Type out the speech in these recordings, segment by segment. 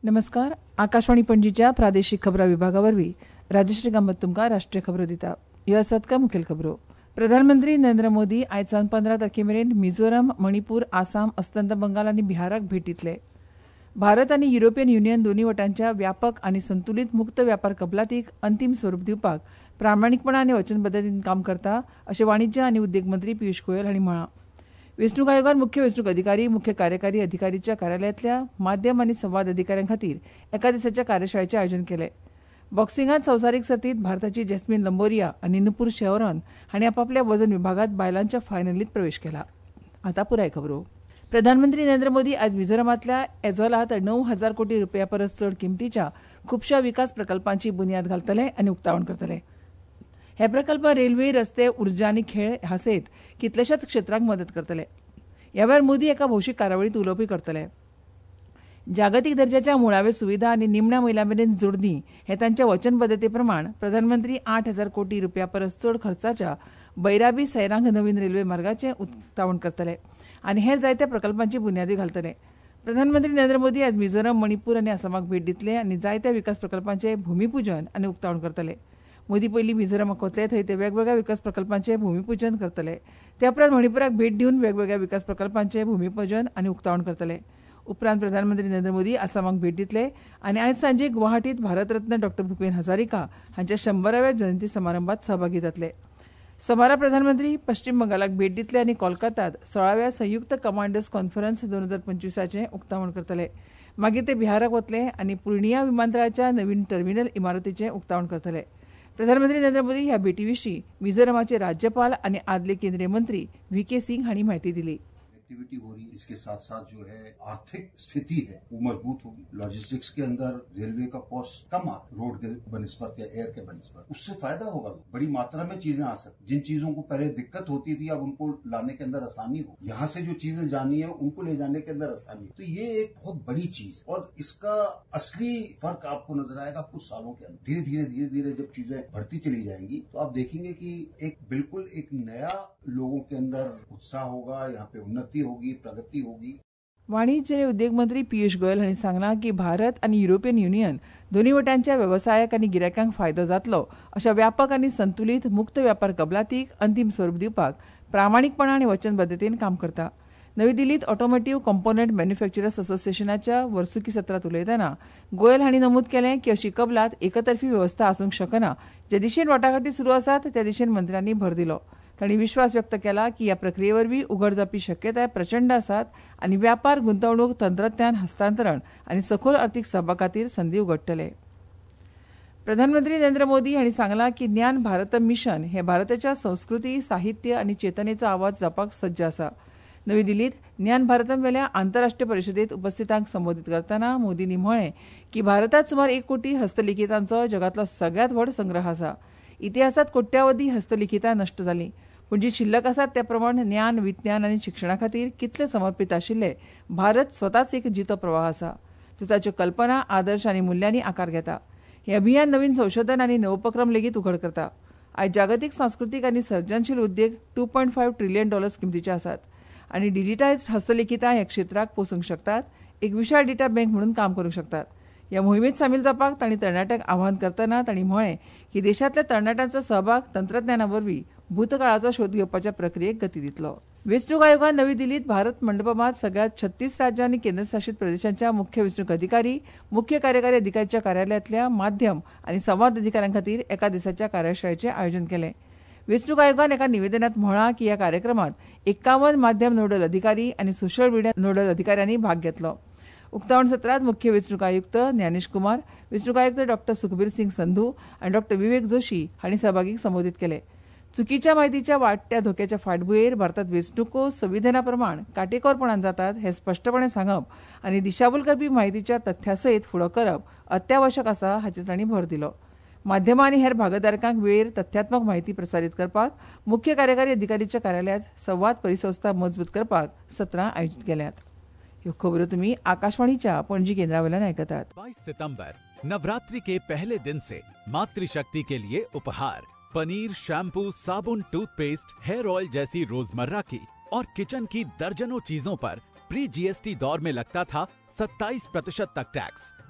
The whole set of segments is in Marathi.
नमस्कार. आकाशवाणी पणजीच्या प्रादेशीक खबरां विभागावरवीं राजश्री कामत तुमकां राष्ट्रीय खबरो दिता. ह्यो आसात कांय मुखेल खबरो. प्रधानमंत्री नरेंद्र मोदी आयज सावन 15 तारखेमेरेन मिझोराम, मणिपूर, आसाम, अस्तंत बंगाल आनी बिहाराक भेट दितले. भारत आनी युरोपियन युनियन दोनूय वटांच्या व्यापक आनी संतुलीत मुक्त व्यापार कबलातीक अंतीम स्वरूप दिवपाक प्रामाणीकपणान आनी वचनबद्धतेन काम करता अशें वाणिज्य आनी उद्देग मंत्री पियुष गोयल हांणी म्हळां. वेंचणूक आयोगान मुख्य वेंचणूक अधिकारी, मुख्य कार्यकारी अधिकारीच्या कार्यालयांतल्या माध्यम आनी संवाद अधिकाऱ्यां खातीर एका दिसाच्या कार्यशाळेचें आयोजन केलें. बॉक्सिंगांत संवसारीक सर्तींत भारताची जॅस्मिन लंबोरिया आनी नुपूर शेओरन हांणी आपापल्या वजन विभागांत बायलांच्या फायनलींत प्रवेश केला. आतां पुराय खबरो. प्रधानमंत्री नरेंद्र मोदी आज मिझोरामांतल्या एझॉलांत 9,000 कोटी रुपया परस चड किंमतीच्या खुबशा विकास प्रकल्पांची बुनयाद घालतले आनी उक्तावण करतले. हे प्रकल्प रेल्वे, रस्ते, उर्जा आनी खेळ ह्या सयत कितल्याशाच क्षेत्रांक मदत करतले. ह्या वेळार मोदी एका भौशीक कार्यावळींत उलोवपी करतले. जागतीक दर्जाच्या मुळाव्यो सुविधा आनी निमण्या मैलामेरेन जोडणी हे तांच्या वचनबद्धते प्रमाण प्रधानमंत्री 8,000 कोटी रुपया परस चड खर्चाच्या बैराबी सैरांग नवीन रेल्वे मार्गाचें उक्तावण करतले आनी हेर जायत्या प्रकल्पांची बुनयादी घालतले. प्रधानमंत्री नरेंद्र मोदी आज मिझोराम, मणिपूर आनी आसामाक भेट दितले आनी जायत्या विकास प्रकल्पांचें भुमिपूजन आनी उक्तावण करतले. मोदी पयलीं मिझोरामाक वतले, थंय ते वेगवेगळ्या विकास प्रकल्पांचें भुमिपूजन करतले. ते उपरांत मणिपूराक भेट दिवन वेगवेगळ्या विकास प्रकल्पांचें भुमिपूजन आनी उक्तावण करतले. उपरांत प्रधानमंत्री नरेंद्र मोदी आसामाक भेट दितले आनी आयज सांजे गुवाहाटींत भारतरत्न डॉ. भुपेन हजारिका हांच्या 100व्या जयंती समारंभात सहभागी जातले. सोमारा प्रधानमंत्री पश्चिम बंगालाक भेट दितले आनी कोलकातात 16व्या संयुक्त कमांडर्स कॉन्फरन्स 2025 उक्तावण करतले. मागीर ते बिहाराक वतले आनी पूर्णिया विमानतळाच्या नवीन टर्मिनल इमारतीचें उक्तावण करतले. प्रधानमंत्री नरेंद्र मोदी ह्या भेटी विशीं मिझोरामाचे राज्यपाल आनी आदले केंद्रीय मंत्री व्ही.के. सिंग हांणी म्हायती दिली. एक्टिविटी हो रही, इसके साथ साथ जो है आर्थिक स्थिति है वो मजबूत होगी. लॉजिस्टिक्स के अंदर रेलवे का कॉस्ट कम आ, रोड के बनस्पत या एयर के बनस्पत, उससे फायदा होगा. बड़ी मात्रा में चीजें आ सकती. जिन चीजों को पहले दिक्कत होती थी अब उनको लाने के अंदर आसानी हो. यहाँ से जो चीजें जानी है उनको ले जाने के अंदर आसानी हो. तो ये एक बहुत बड़ी चीज और इसका असली फर्क आपको नजर आएगा कुछ सालों के अंदर. धीरे धीरे जब चीजें बढ़ती चली जाएंगी तो आप देखेंगे कि एक बिल्कुल एक नया लोगों के अंदर उत्साह होगा. यहाँ पे उन्नति होगी, प्रगति होगी. वाणिज्य आनी उद्देग मंत्री पियुष गोयल हांणी सांगलां की भारत आनी युरोपियन युनियन दोनूय वटांच्या वेवसायाक आनी गिरायकांक फायदो जातलो अशा व्यापक आनी संतुलीत मुक्त व्यापार कबलातीक अंतीम स्वरूप दिवपाक प्रामाणीकपणान आनी वचनबद्धतेन काम करता. नवी दिल्लीत ऑटोमोटिव्ह कॉम्पोनंट मॅन्युफॅक्चरर्स असोसिएशनाच्या वर्सुकी सत्रांत उलयतना गोयल हांणी नमूद केलें की अशी कबलात एकतर्फी वेवस्था आसूंक शकना. जे दिशेन वाटाघाटी सुरू आसात त्या दिशेन मंत्र्यांनी भर दिलो. तांणी विश्वास व्यक्त केला की ह्या प्रक्रिये वरवीं उघड जावपी शक्यताय प्रचंड आसात आनी व्यापार, गुंतवणूक, तंत्रज्ञान हस्तांतरण आनी सखोल अर्थीक सहभागा खातीर संदी उगडटले. प्रधानमंत्री नरेंद्र मोदी हांणी सांगलां की ज्ञान भारत मिशन हे भारताच्या संस्कृती, साहित्य आनी चेतनेचो आवाज जावपाक सज्ज आसा. नवी दिल्लीत ज्ञान भारतम वेल्या आंतरराष्ट्रीय परिशदेंत उपस्थितांक संबोधीत करतना मोदींनी म्हळें की भारतांत सुमार 1 कोटी हस्तलिखितांचो जगांतलो सगळ्यांत व्हड संग्रह आसा. इतिहासांत कोट्यावधी हस्तलिखितां नश्ट जालीं, पूण जी शिल्लक आसात त्या प्रमाण ज्ञान, विज्ञान आनी शिक्षणा खातीर कितले समर्पीत आशिल्ले भारत स्वताच एक जितो प्रवाह आसा, जो ताच्यो कल्पना, आदर्श आनी मुल्यांनी आकार घेता. हें अभियान नवीन संशोधन आनी नवोपक्रम लेगीत उघड करता. आयज जागतीक सांस्कृतीक आनी सर्जनशील उद्देग $2.5 ट्रिलियन किंमतीचे आसात आनी डिजिटायज्ड हस्तलिखितां ह्या क्षेत्राक पोसूंक शकतात, एक विशाळ डेटा बँक म्हणून काम करूंक शकतात. ह्या मोहिमेंत सामील जावपाक तांणी तरणाट्यांक आवाहन करतना तांणी म्हळें की देशांतल्या तरणाट्यांचो सहभाग तंत्रज्ञाना वरवीं भूतकाळाचो शोध घेवपाच्या प्रक्रियेक गती दितलो. वेंचणूक आयोगान नवी दिल्लीत भारत मंडपमांत सगळ्या 36 राज्यां आनी केंद्रशासीत प्रदेशांच्या मुख्य वेंचणूक अधिकारी, मुख्य कार्यकारी अधिकाऱ्याच्या कार्यालयांतल्या माध्यम आनी संवाद अधिकाऱ्यां खातीर एका दिसाच्या कार्यशाळेचें आयोजन केलें. वेंचणूक आयोगान एका निवेदनांत म्हळां की ह्या कार्यक्रमांत 51 माध्यम नोडल अधिकारी आनी सोशल मिडिया नोडल अधिकाऱ्यांनी भाग घेतलो. उक्तावण सत्रांत मुख्य वेंचणूक आयुक्त ज्ञानेश कुमार, वेंचणूक आयुक्त डॉ. सुखबीर सिंग संधू आनी डॉ. विवेक जोशी हांणी सहभागीक संबोधीत केले. चुकीच्या म्हायतीच्या वाडट्या धोक्याच्या फाटभुंयेर भारतांत वेंचणुको संविधाना प्रमाण काटेकोरपणान जातात हें स्पश्टपणे सांगप आनी दिशाभूल करपी म्हायतीच्या तथ्या सयत फुडो करप अत्यावश्यक आसा हाचेर तांणी भर दिलो. माध्यमां आनी हेर भागधारकांक वेळेर तथ्यात्मक म्हायती प्रसारीत करपाक मुख्य कार्यकारी अधिकाऱ्याच्या कार्यालयांत संवाद परिसंस्था मजबूत करपाक सत्रां आयोजीत केल्यात. ह्यो खबरो तुमी आकाशवाणीच्या पणजी केंद्रावेल्यान आयकतात. 22 सितंबर नवरात्रि के पहले दिन से मातृशक्ति के लिए उपहार पनीर, शैम्पू, साबुन, टूथपेस्ट, हेयर ऑयल जैसी रोजमर्रा की और किचन की दर्जनों चीजों पर प्री जीएसटी दौर में लगता था 27% तक टैक्स।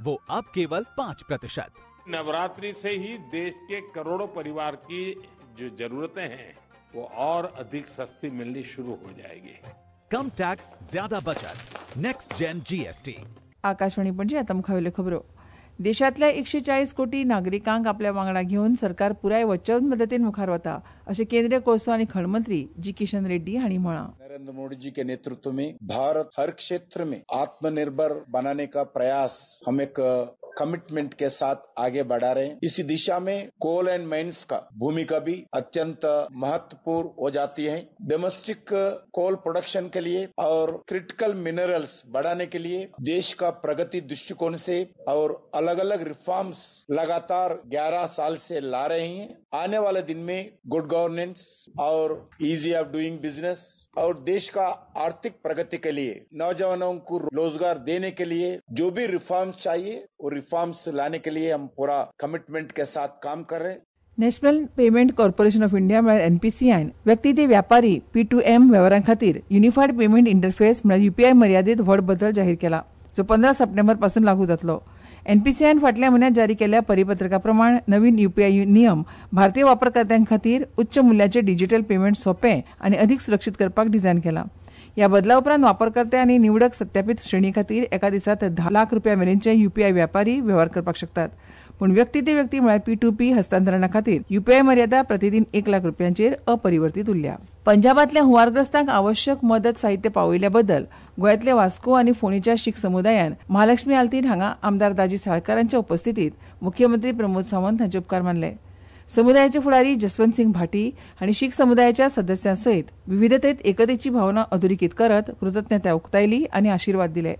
वो अब केवल 5%। नवरात्रि से ही देश के करोड़ों परिवार की जो जरूरतें हैं वो और अधिक सस्ती मिलनी शुरू हो जाएगी। कम टॅक्स ज्यादा बचत, next gen GST. Akashvani Panaji आता मुखावेल्यो खबरो। देशातल्या 140 कोटी नागरिकांक आपल्या वांगडा घेवन सरकार पुराय वचन मदतीन मुखार वता अशें केंद्रीय कोळसो आनी खण मंत्री जी किशन रेड्डी हांणी म्हळां। नरेंद्र मोदी जी के नेतृत्व में भारत हर क्षेत्र में आत्मनिर्भर बनाने का प्रयास हम एक कमिटमेंट के साथ आगे बढ़ा रहे हैं। इसी दिशा में कोल एंड माइंस का भूमिका भी अत्यंत महत्वपूर्ण हो जाती है। डोमेस्टिक कोल प्रोडक्शन के लिए और क्रिटिकल मिनरल्स बढ़ाने के लिए देश का प्रगति दृष्टिकोण से और अलग अलग रिफॉर्म्स लगातार 11 साल से ला रहे हैं। आने वाले दिन में गुड गवर्नेंस और इजी ऑफ डूइंग बिजनेस और देश का आर्थिक प्रगति के लिए नौजवानों को रोजगार देने के लिए जो भी रिफॉर्म्स चाहिए वो रिफॉर्म्स लाने के लिए हम पूरा कमिटमेंट के साथ काम कर रहे हैं। National payment corporation of India म्हळ्यार एनपीसीआयन व्यक्ती ते व्यापारी P2M व्यवहारां खातीर युनिफायड पेमेंट इंटरफेस म्हळ्यार UPI मर्यादेत व्हड बदल जाहीर केला, जो 15 सप्टेंबर पासून लागू जातलो। एनपीसीआयन फाटल्या म्हयन्यात जारी केल्ल्या परिपत्रका प्रमाण नवीन UPI नियम भारतीय वापरकर्त्यां खातीर उच्च मूल्याचे डिजिटल पेमेंट सोंपें आनी अधीक सुरक्षीत करपाक डिझायन केला। ह्या बदला उपरांत वापरकर्ते आनी निवडक सत्यापीत श्रेणी खातीर एका दिसात 10 लाख रुपया मेरेनचे UPI व्यापारी व्यवहार करपाक शकतात, पूण व्यक्ती ते व्यक्ती म्हळ्यार P2P हस्तांतरणा खातीर UPI मर्यादा प्रतिदिन 1 लाख रुपयांचेर अपरिवर्तीत उरल्या। पंजाबातल्या हुंवारग्रस्तांक आवश्यक मदत साहित्य पावयल्या बद्दल गोंयांतले वास्को आनी फोंडेच्या शीख समुदायान महालक्ष्मी आल्तीन हांगा आमदार दाजी साळकारांच्या उपस्थितीत मुख्यमंत्री प्रमोद सावंत हांचे उपकार मानले। समुदायाचे फुडारी जसवंत सिंग भाटी हांणी शीख समुदायाच्या सदस्यां सयत विविधतेत एकतेची भावना अधोरेखित करत कृतज्ञता उक्तायली आनी आशीर्वाद दिले।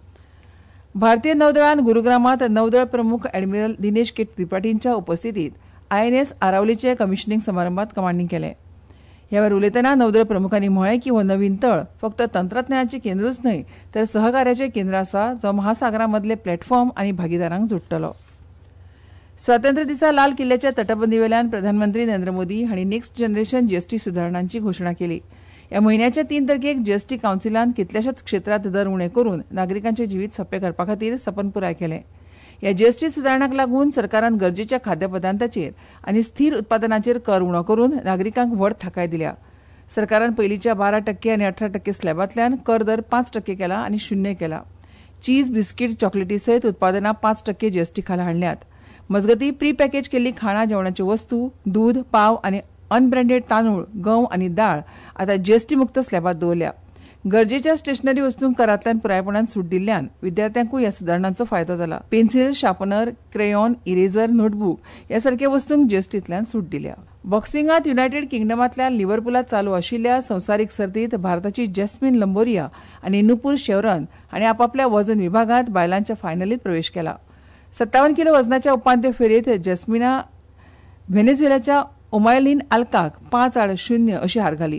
भारतीय नौदळान गुरुग्रामात नौदळ प्रमुख ॲडमिरल दिनेश के त्रिपाठींच्या उपस्थितीत INS आरावलीचे कमिशनिंग समारंभात कमांडिंग केले। ह्या वेळार उलयतना नौदळ प्रमुखांनी म्हळें की हो नवीन तळ फक्त तंत्रज्ञानाचें केंद्रूच न्हय तर सहकार्याचें केंद्र आसा, जो महासागरा मदले प्लॅटफॉर्म आनी भागीदारांक जोडटलो। स्वातंत्र्य दिसा लाल किल्ल्याच्या तटबंदी वेल्यान प्रधानमंत्री नरेंद्र मोदी हांणी नेक्स्ट जनरेशन GST सुदारणांची घोशणा केली। ह्या म्हयन्याच्या 3 तारखेक GST कावन्सिलान कितल्याशाच क्षेत्रांत दर उणे करून नागरिकांचे जिवीत सोंपें करपा खातीर सपन पुराय केलें। ह्या GST सुदारणाक लागून सरकारान गरजेच्या खाद्यपदार्थांचेर आनी स्थिर उत्पादनांचेर कर उणो करून नागरिकांक व्हड थाकाय दिल्या। सरकारान पयलींच्या 12% आनी 18% स्लॅबांतल्यान कर दर 5% केला आनी शून्य केला। चीज, बिस्कीट, चॉकलेटी सयत उत्पादनां 5% GST खाला हाडल्यात। मजगतीं प्री पॅकेज केल्ली खाणां जेवणाच्यो वस्तू, दूद, पाव आनी अनब्रँडेड तांदूळ, गंव आनी दाळ आतां GST मुक्त स्लॅबांत दवरल्या। गरजेच्या स्टेशनरी वस्तूंक करांतल्यान पुरायपणान सूट दिल्ल्यान विद्यार्थ्यांकूय ह्या सुदारणांचो फायदो जाला। Pencil, sharpener, crayon, eraser, notebook ह्या सारख्या वस्तूंक GSTंतल्यान सूट दिल्या। बॉक्सिंगात युनायटेड किंगडमांतल्या लिव्हरपूलात चालू आशिल्ल्या संवसारीक सर्तींत भारताची जॅस्मिन लंबोरिया आनी नुपूर शेवरन हांणी आपापल्या वजन विभागांत बायलांच्या फायनलींत प्रवेश केला। 57 किलो वजनाच्या उपांत्य फेरयेत जॅस्मिना व्हेनेझुएलाच्या ओमायलीन आल्काक 5-0 अशी हार घाली।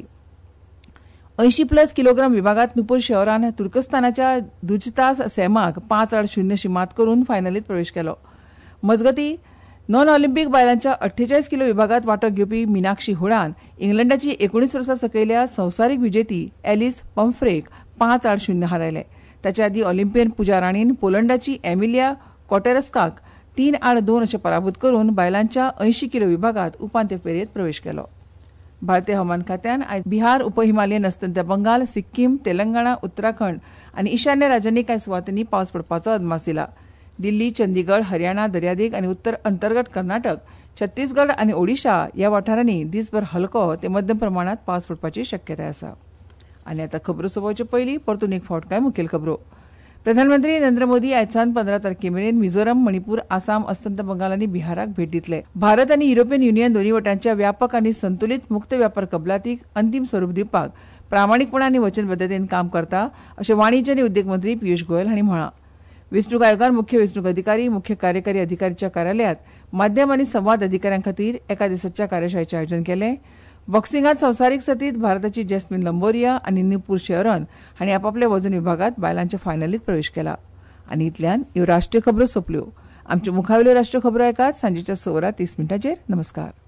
80+ किलोग्राम विभागात नुपूर शेवरान तुर्कस्तानाच्या दुजतास सैमाक 5-0 अशी मात करून फायनलींत प्रवेश केलो। मजगतीं नॉन ऑलिंपिक बायलांच्या 48 किलो विभागात वांटो घेवपी मिनाक्षी हुडान इंग्लंडाची 19 वर्सां सकयल्या संवसारीक विजेती ॲलिस पम्फ्रेक 5-0 हारयले। ताच्या आदी ऑलिंपियन पुजा राणीन पोलंडाची एमिलिया कॉटेरस्काक 3-2 अशें पराभूत करून बायलांच्या 80 किलो विभागात उपांत्य फेरयेत प्रवेश केलो। भारतीय हवामान खात्यान आयज बिहार, उपहिमालयन अस्तंत बंगाल, सिक्कीम, तेलंगणा, उत्तराखंड आनी ईशान्य राज्यांनी कांय सुवातांनी पावस पडपाचो अदमास दिला। दिल्ली, चंदीगड, हरियाणा, दर्यादेग आनी उत्तर अंतर्गत कर्नाटक, छत्तीसगड आनी ओडिशा ह्या वाठारांनी दिसभर हलको ते मध्यम प्रमाणात पावस पडपाची शक्यताय आसा। आनी आतां खबरो सोंपोवचे पयलीं परतून एक फावट कांय मुखेल खबरो। प्रधानमंत्री नरेंद्र मोदी आयजसान 15 तारखेमेरेन मिझोराम, मणिपूर, आसाम, अस्तंत बंगाल आनी बिहाराक भेट दितले। भारत आनी युरोपियन युनियन दोनूय वटांच्या व्यापक आनी संतुलीत मुक्त व्यापार कबलातीक अंतीम स्वरूप दिवपाक प्रामाणीकपणान आनी वचनबद्धतेन काम करता अशें वाणिज्य आनी उद्देग मंत्री पियुष गोयल हांणी म्हळां। वेंचणूक आयोगान मुख्य वेंचणूक अधिकारी, मुख्य कार्यकारी अधिकाऱ्याच्या कार्यालयात माध्यम आनी संवाद अधिकाऱ्यां खातीर एका दिसाच्या कार्यशाळेचें आयोजन केलें। बॉक्सिंगात संवसारीक सर्तींत भारताची जॅस्मिन लंबोरिया आनी नुपूर शेवरन हांणी आपापल्या वजन विभागात बायलांच्या फायनलींत प्रवेश केला। आनी इतल्यान ह्यो राष्ट्रीय खबरो सोंपल्यो। आमच्यो मुखावेल्यो राष्ट्रीय खबरो ऐकात सांजेच्या 6:30 नमस्कार।